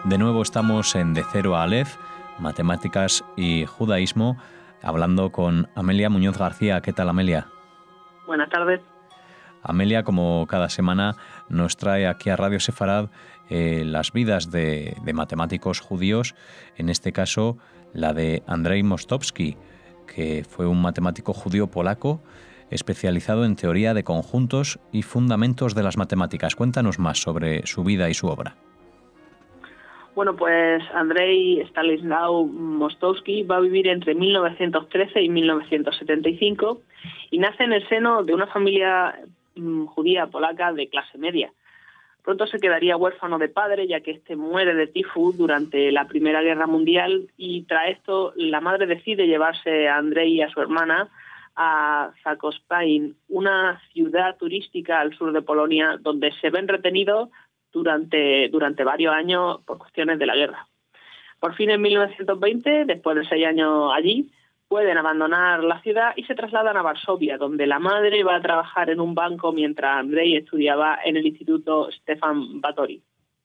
De nuevo estamos en De Cero a Aleph, Matemáticas y Judaísmo, hablando con Amelia Muñoz García. ¿Qué tal, Amelia? Buenas tardes. Amelia, como cada semana, nos trae aquí a Radio Sefarad las vidas de matemáticos judíos, en este caso la de Andrzej Mostowski, que fue un matemático judío polaco especializado en teoría de conjuntos y fundamentos de las matemáticas. Cuéntanos más sobre su vida y su obra. Bueno, pues Andrzej Stanislaw Mostowski va a vivir entre 1913 y 1975 y nace en el seno de una familia judía polaca de clase media. Pronto se quedaría huérfano de padre, ya que este muere de tifus durante la Primera Guerra Mundial, y tras esto la madre decide llevarse a Andrzej y a su hermana a Zakopane, una ciudad turística al sur de Polonia, donde se ven retenidos durante varios años por cuestiones de la guerra. Por fin, en 1920, después de 6 años allí, pueden abandonar la ciudad y se trasladan a Varsovia, donde la madre va a trabajar en un banco mientras Andrzej estudiaba en el Instituto Stefan Batory.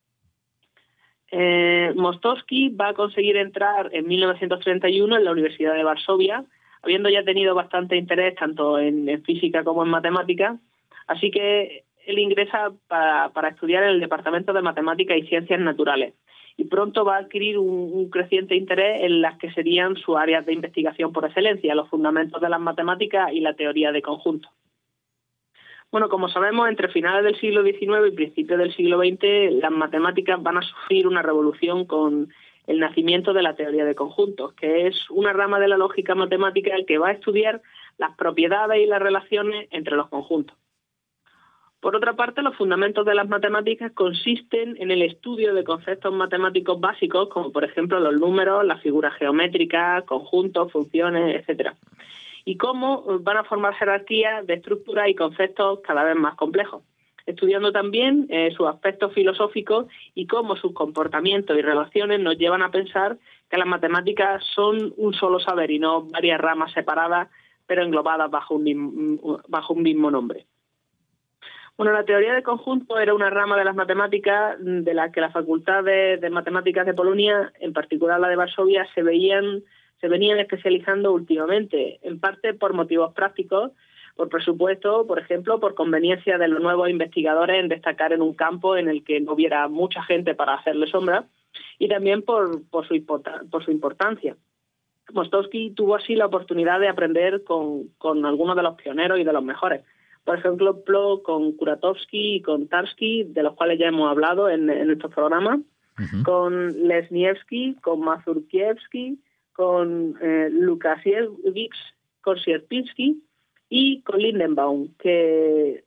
Mostowski va a conseguir entrar en 1931 en la Universidad de Varsovia, habiendo ya tenido bastante interés tanto en física como en matemáticas, así que él ingresa para estudiar en el Departamento de Matemáticas y Ciencias Naturales, y pronto va a adquirir un creciente interés en las que serían sus áreas de investigación por excelencia, los fundamentos de las matemáticas y la teoría de conjuntos. Bueno, como sabemos, entre finales del siglo XIX y principios del siglo XX, las matemáticas van a sufrir una revolución con el nacimiento de la teoría de conjuntos, que es una rama de la lógica matemática que va a estudiar las propiedades y las relaciones entre los conjuntos. Por otra parte, los fundamentos de las matemáticas consisten en el estudio de conceptos matemáticos básicos, como por ejemplo los números, las figuras geométricas, conjuntos, funciones, etc. Y cómo van a formar jerarquías de estructuras y conceptos cada vez más complejos, estudiando también sus aspectos filosóficos y cómo sus comportamientos y relaciones nos llevan a pensar que las matemáticas son un solo saber y no varias ramas separadas, pero englobadas bajo un mismo nombre. Bueno, la teoría de conjuntos era una rama de las matemáticas de la que la Facultad de Matemáticas de Polonia, en particular la de Varsovia, se venían especializando últimamente, en parte por motivos prácticos, por presupuesto, por ejemplo, por conveniencia de los nuevos investigadores en destacar en un campo en el que no hubiera mucha gente para hacerle sombra, y también por su importancia. Mostowski tuvo así la oportunidad de aprender con algunos de los pioneros y de los mejores. Por ejemplo, con Kuratowski y con Tarski, de los cuales ya hemos hablado en estos programas, con Lesniewski, con Mazurkiewski, con Lukasiewicz, con Sierpinski y con Lindenbaum, que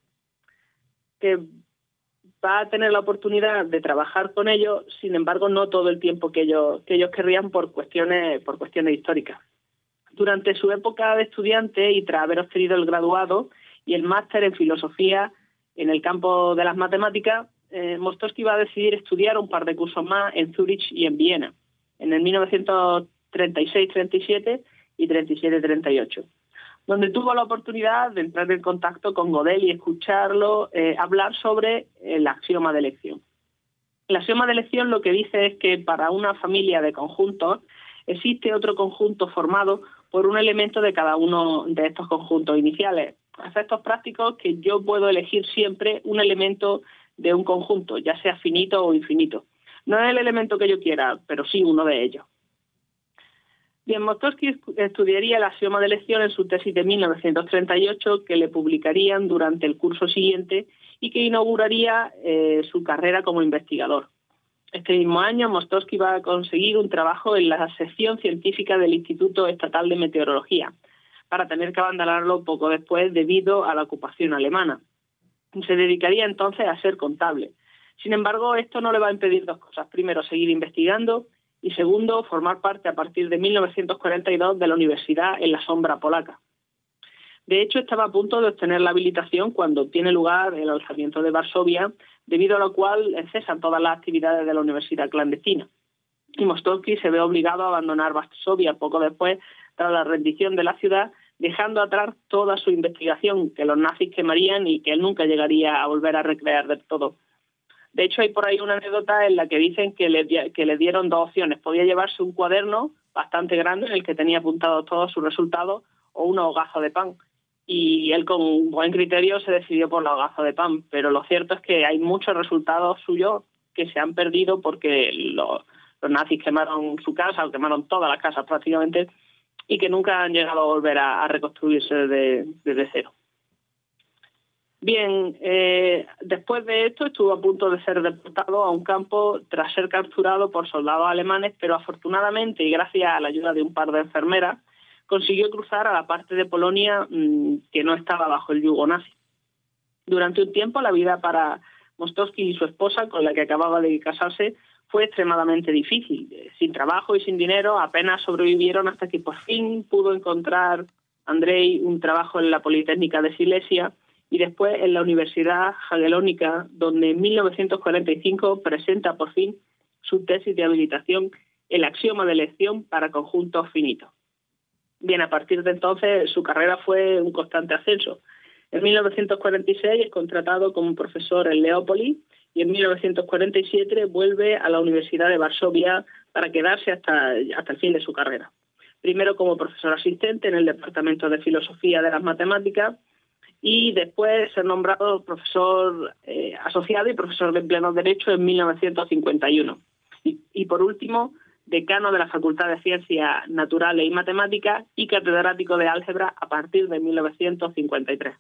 va a tener la oportunidad de trabajar con ellos, sin embargo, no todo el tiempo que ellos querrían por cuestiones históricas. Durante su época de estudiante y tras haber obtenido el graduado y el máster en filosofía en el campo de las matemáticas, Mostowski va a decidir estudiar un par de cursos más en Zúrich y en Viena, en el 1936-37 y 37-38, donde tuvo la oportunidad de entrar en contacto con Gödel y escucharlo hablar sobre el axioma de elección. El axioma de elección lo que dice es que para una familia de conjuntos existe otro conjunto formado por un elemento de cada uno de estos conjuntos iniciales. A efectos prácticos, que yo puedo elegir siempre un elemento de un conjunto, ya sea finito o infinito. No es el elemento que yo quiera, pero sí uno de ellos. Bien, Mostowski estudiaría el axioma de elección en su tesis de 1938, que le publicarían durante el curso siguiente y que inauguraría su carrera como investigador. Este mismo año, Mostowski va a conseguir un trabajo en la sección científica del Instituto Estatal de Meteorología, para tener que abandonarlo poco después debido a la ocupación alemana. Se dedicaría entonces a ser contable. Sin embargo, esto no le va a impedir dos cosas. Primero, seguir investigando, y segundo, formar parte a partir de 1942 de la universidad en la sombra polaca. De hecho, estaba a punto de obtener la habilitación cuando tiene lugar el alzamiento de Varsovia, debido a lo cual cesan todas las actividades de la universidad clandestina. Y Mostowski se ve obligado a abandonar Varsovia poco después, tras la rendición de la ciudad, dejando atrás toda su investigación que los nazis quemarían y que él nunca llegaría a volver a recrear del todo. De hecho, hay por ahí una anécdota en la que dicen que le dieron dos opciones. Podía llevarse un cuaderno bastante grande en el que tenía apuntados todos sus resultados o una hogaza de pan. Y él, con buen criterio, se decidió por la hogaza de pan. Pero lo cierto es que hay muchos resultados suyos que se han perdido porque los nazis quemaron su casa, o quemaron todas las casas prácticamente, y que nunca han llegado a volver a reconstruirse desde cero. Bien, después de esto estuvo a punto de ser deportado a un campo tras ser capturado por soldados alemanes, pero afortunadamente, y gracias a la ayuda de un par de enfermeras, consiguió cruzar a la parte de Polonia que no estaba bajo el yugo nazi. Durante un tiempo la vida para Mostowski y su esposa, con la que acababa de casarse, fue extremadamente difícil. Sin trabajo y sin dinero apenas sobrevivieron hasta que por fin pudo encontrar Andrei un trabajo en la Politécnica de Silesia y después en la Universidad Jagellónica, donde en 1945 presenta por fin su tesis de habilitación, El axioma de elección para conjuntos finitos. Bien, a partir de entonces su carrera fue un constante ascenso. En 1946 es contratado como profesor en Leópolis y en 1947 vuelve a la Universidad de Varsovia para quedarse hasta el fin de su carrera. Primero como profesor asistente en el Departamento de Filosofía de las Matemáticas y después ser nombrado profesor asociado y profesor de pleno derecho en 1951. Y por último, decano de la Facultad de Ciencias Naturales y Matemáticas y catedrático de álgebra a partir de 1953.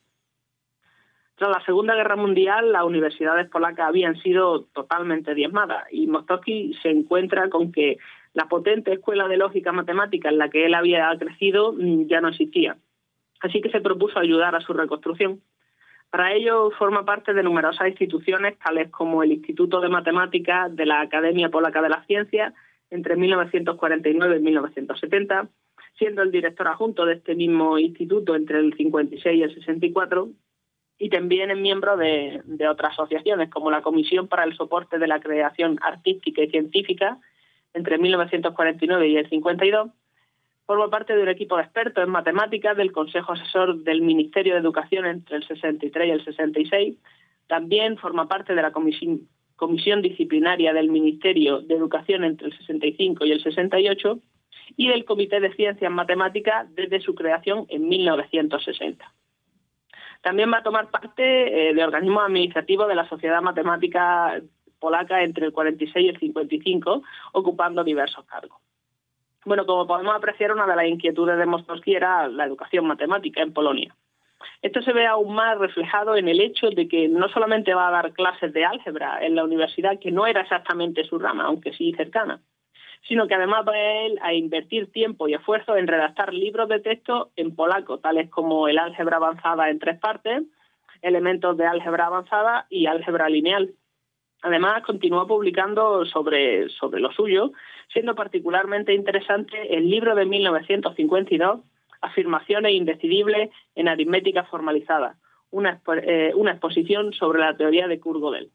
Tras la Segunda Guerra Mundial, las universidades polacas habían sido totalmente diezmadas y Mostowski se encuentra con que la potente escuela de lógica matemática en la que él había crecido ya no existía. Así que se propuso ayudar a su reconstrucción. Para ello forma parte de numerosas instituciones, tales como el Instituto de Matemáticas de la Academia Polaca de las Ciencias, entre 1949 y 1970, siendo el director adjunto de este mismo instituto entre el 56 y el 64, y también es miembro de otras asociaciones, como la Comisión para el Soporte de la Creación Artística y Científica, entre 1949 y el 52, forma parte de un equipo de expertos en matemáticas del Consejo Asesor del Ministerio de Educación entre el 63 y el 66, también forma parte de la Comisión Disciplinaria del Ministerio de Educación entre el 65 y el 68 y del Comité de Ciencias Matemáticas desde su creación en 1960. También va a tomar parte de organismos administrativos de la Sociedad Matemática Polaca entre el 46 y el 55, ocupando diversos cargos. Bueno, como podemos apreciar, una de las inquietudes de Mostowski era la educación matemática en Polonia. Esto se ve aún más reflejado en el hecho de que no solamente va a dar clases de álgebra en la universidad, que no era exactamente su rama, aunque sí cercana, sino que además va él a invertir tiempo y esfuerzo en redactar libros de texto en polaco, tales como el álgebra avanzada en 3 partes, elementos de álgebra avanzada y álgebra lineal. Además, continúa publicando sobre lo suyo, siendo particularmente interesante el libro de 1952, Afirmaciones indecidibles en aritmética formalizada, una exposición sobre la teoría de Kurt-Gödel.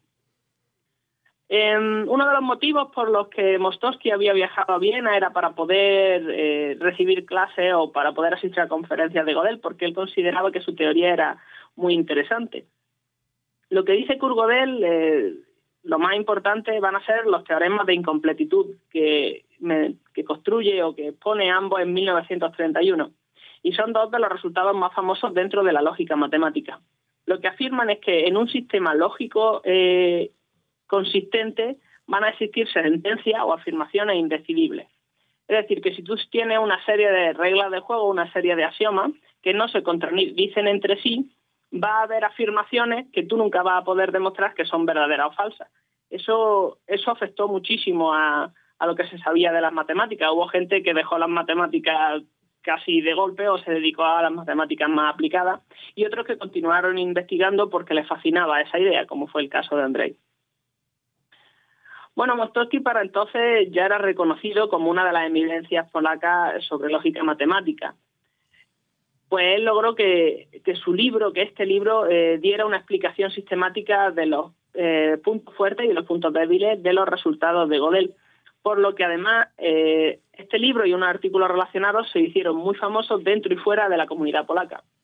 Uno de los motivos por los que Mostowski había viajado a Viena era para poder recibir clases o para poder asistir a conferencias de Gödel, porque él consideraba que su teoría era muy interesante. Lo que dice Kurt-Gödel, lo más importante van a ser los teoremas de incompletitud que construye o que expone ambos en 1931. Y son dos de los resultados más famosos dentro de la lógica matemática. Lo que afirman es que en un sistema lógico consistente van a existir sentencias o afirmaciones indecidibles. Es decir, que si tú tienes una serie de reglas de juego, una serie de axiomas que no se contradicen entre sí, va a haber afirmaciones que tú nunca vas a poder demostrar que son verdaderas o falsas. Eso afectó muchísimo a lo que se sabía de las matemáticas. Hubo gente que dejó las matemáticas casi de golpe o se dedicó a las matemáticas más aplicadas y otros que continuaron investigando porque les fascinaba esa idea, como fue el caso de Andrei. Bueno, Mostowski para entonces ya era reconocido como una de las eminencias polacas sobre lógica matemática. Pues él logró que este libro diera una explicación sistemática de los puntos fuertes y los puntos débiles de los resultados de Gödel, por lo que además este libro y unos artículos relacionados se hicieron muy famosos dentro y fuera de la comunidad polaca.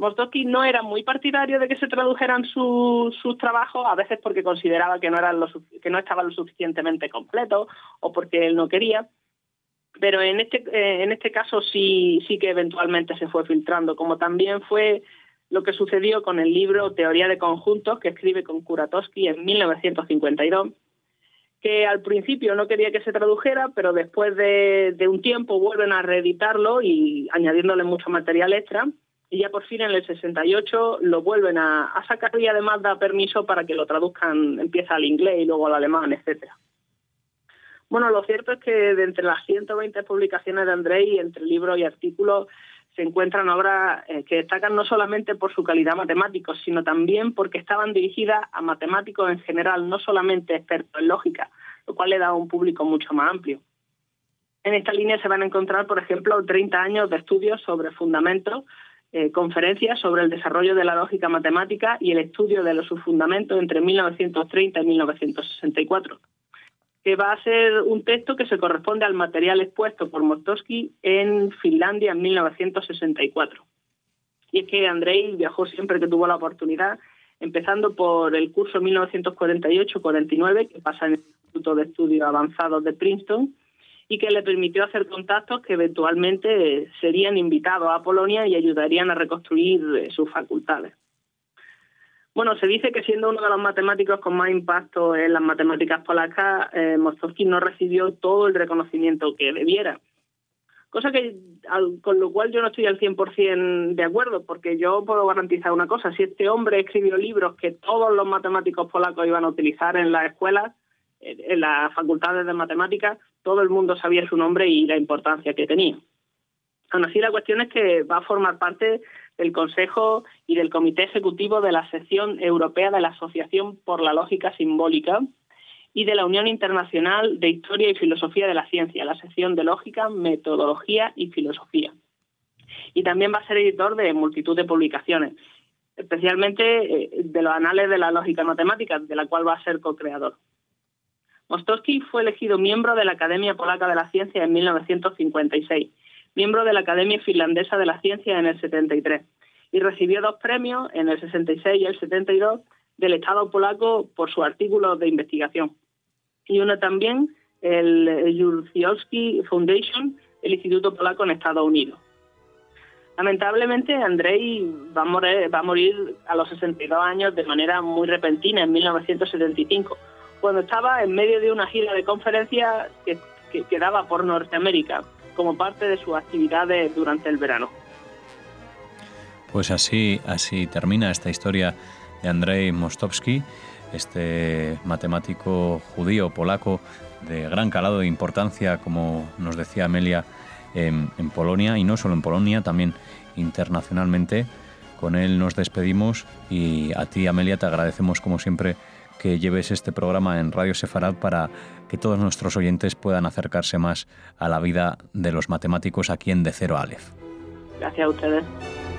Mostovsky no era muy partidario de que se tradujeran sus trabajos, a veces porque consideraba que no estaban lo suficientemente completos o porque él no quería, pero en este caso sí que eventualmente se fue filtrando, como también fue lo que sucedió con el libro Teoría de conjuntos, que escribe con Kuratowski en 1952, que al principio no quería que se tradujera, pero después de un tiempo vuelven a reeditarlo y añadiéndole mucho material extra, y ya por fin en el 68 lo vuelven a sacar y además da permiso para que lo traduzcan, empieza al inglés y luego al alemán, etcétera. Bueno, lo cierto es que de entre las 120 publicaciones de Andrei, entre libros y artículos, se encuentran obras que destacan no solamente por su calidad matemática, sino también porque estaban dirigidas a matemáticos en general, no solamente expertos en lógica, lo cual le da a un público mucho más amplio. En esta línea se van a encontrar, por ejemplo, 30 años de estudios sobre fundamentos, conferencias sobre el desarrollo de la lógica matemática y el estudio de sus fundamentos entre 1930 y 1964, que va a ser un texto que se corresponde al material expuesto por Mostovsky en Finlandia en 1964. Y es que Andrei viajó siempre que tuvo la oportunidad, empezando por el curso 1948-49, que pasa en el Instituto de Estudios Avanzados de Princeton, y que le permitió hacer contactos que eventualmente serían invitados a Polonia y ayudarían a reconstruir sus facultades. Bueno, se dice que siendo uno de los matemáticos con más impacto en las matemáticas polacas, Mostovsky no recibió todo el reconocimiento que debiera. Cosa con lo cual yo no estoy al 100% de acuerdo, porque yo puedo garantizar una cosa: si este hombre escribió libros que todos los matemáticos polacos iban a utilizar en las escuelas, en las facultades de matemáticas, todo el mundo sabía su nombre y la importancia que tenía. Aún así, la cuestión es que va a formar parte del Consejo y del Comité Ejecutivo de la Sección Europea de la Asociación por la Lógica Simbólica y de la Unión Internacional de Historia y Filosofía de la Ciencia, la sección de Lógica, Metodología y Filosofía. Y también va a ser editor de multitud de publicaciones, especialmente de los Anales de la Lógica Matemática, de la cual va a ser co-creador. Mostovsky fue elegido miembro de la Academia Polaca de la Ciencia en 1956, miembro de la Academia Finlandesa de la Ciencia en el 73, y recibió 2 premios, en el 66 y el 72, del Estado polaco por sus artículos de investigación. Y uno también, el Jurkowski Foundation, el Instituto Polaco en Estados Unidos. Lamentablemente, Andrei va a morir a los 62 años de manera muy repentina, en 1975, cuando estaba en medio de una gira de conferencias que daba por Norteamérica, como parte de sus actividades durante el verano. Pues así termina esta historia de Andrei Mostovsky, este matemático judío polaco de gran calado e importancia, como nos decía Amelia, en Polonia, y no solo en Polonia, también internacionalmente. Con él nos despedimos y a ti, Amelia, te agradecemos como siempre que lleves este programa en Radio Sefarad para que todos nuestros oyentes puedan acercarse más a la vida de los matemáticos aquí en De Cero a Aleph. Gracias a ustedes.